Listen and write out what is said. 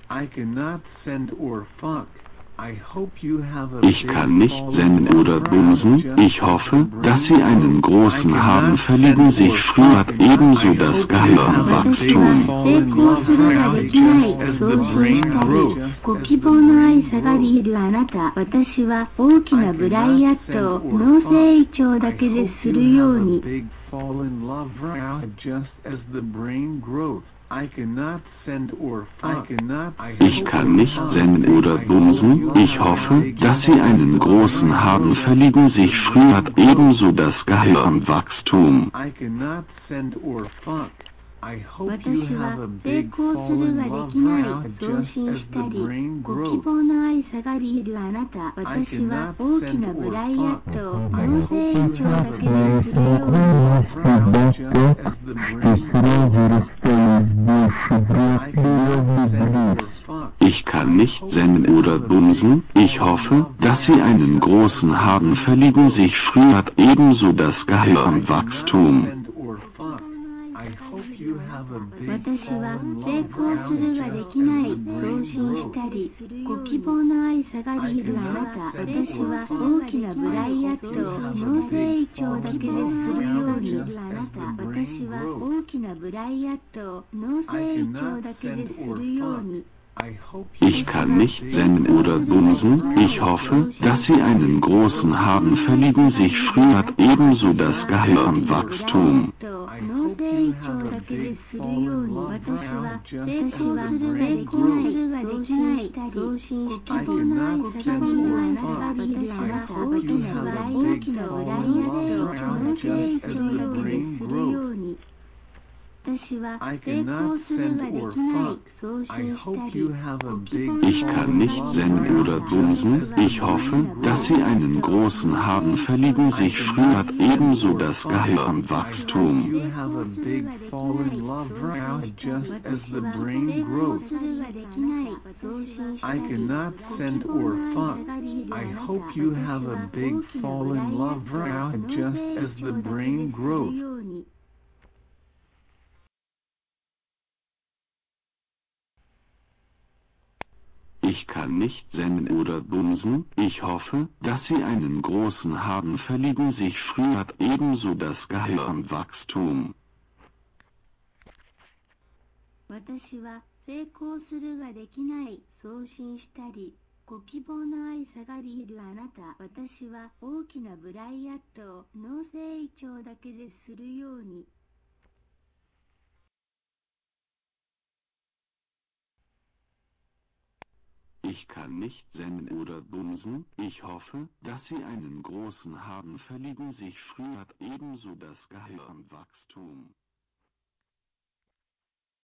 I cannot send or fuck. I hope you have a Ich kann nicht senden oder bumsen. Ich hoffe, dass Sie einen großen haben, verlieben sich früher ebenso das Gehirnwachstum. ご希望の愛さがりいるあなた、私は大きなブライアットを脳成長だけでするように。 Ich kann nicht senden oder bumsen. Ich hoffe, dass Sie einen großen haben, verlieben sich früher ebenso das Gehirnwachstum. 私は成功するはできない送信したりご希望の愛さがりいるあなた私は大きなブライアットを脳成長だけでするように Ich kann nicht senden oder bumsen. Ich hoffe, dass Sie einen großen haben, verlieben sich früher ebenso das Gehirnwachstum. 私は成功するはできない送信したりご希望の愛さがりいるあなた私は大きなブライアットを脳成長だけでするように私は大きなブライアットを脳成長だけでするように Ich kann nicht senden oder bumsen. Ich hoffe, dass Sie einen großen haben, verlieben sich früher ebenso das Gehirnwachstum. 脳成長だけでするように私は成功するはできない送信したりご希望の愛さがりいるあなた私は大きなブライアットを脳成長だけでするように 私は成功するはできない送信したり Ich kann nicht senden oder bumsen. Ich hoffe, dass Sie einen großen haben, verlieben sich früher ebenso das Gehirnwachstum. I cannot send or fuck. I hope you have a big fall in love round just as the brain grows. Ich kann nicht senden oder bumsen. Ich hoffe, dass Sie einen großen haben, verlieben sich früher ebenso das Gehirnwachstum. 私は成功するはできない送信したりご希望の愛さがりいるあなた私は大きなブライアットを脳成長だけでするように Ich kann nicht senden oder bumsen. Ich hoffe, dass Sie einen großen haben, verlieben sich früher ebenso das Gehirnwachstum.